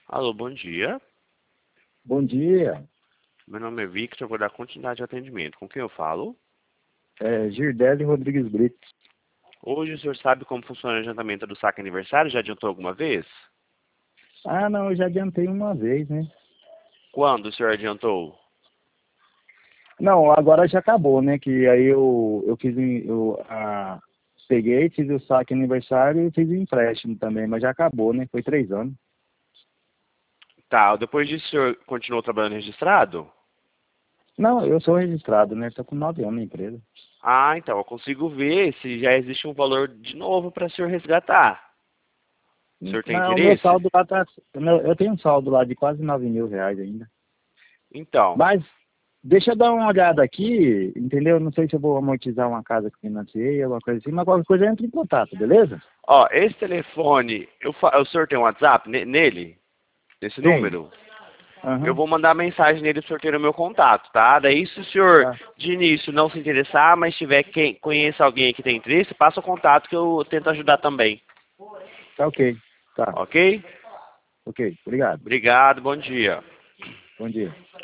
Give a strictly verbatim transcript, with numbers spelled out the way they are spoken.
Alô, bom dia. Bom dia, Meu nome é Victor, vou dar continuidade de atendimento. Com quem eu falo? é Girdelli Rodrigues Brito. Hoje o senhor sabe como funciona o adiantamento do saque aniversário? Já adiantou alguma vez? Ah, não, eu já adiantei uma vez, né? Quando o senhor adiantou? Não, agora já acabou, né? Que aí eu, eu fiz, em- eu ah, peguei, fiz o saque aniversário e fiz o empréstimo também, mas já acabou, né? Foi três anos. Tá, depois disso o senhor continuou trabalhando registrado? Não, eu sou registrado, né? Tô com nove anos na empresa. Ah, então, eu consigo ver se já existe um valor de novo para o senhor resgatar. O senhor tem Não, meu interesse? saldo lá tá. meu- Eu tenho um saldo lá de quase nove mil reais ainda. Então, Mas deixa eu dar uma olhada aqui, entendeu? Não sei se eu vou amortizar uma casa que financiei, alguma coisa assim, mas qualquer coisa entra em contato, beleza? ó, esse telefone, eu fa... o senhor tem um WhatsApp ne- nele? Nesse Tem. número? Eu Aham. vou mandar mensagem nele para o senhor ter o meu contato, tá? Daí, se o senhor, Tá. de início, não se interessar, mas tiver quem conheça alguém que tem interesse, passa o contato que eu tento ajudar também. Tá ok. Tá. Ok? Ok. Obrigado. Obrigado, bom dia. Bom dia.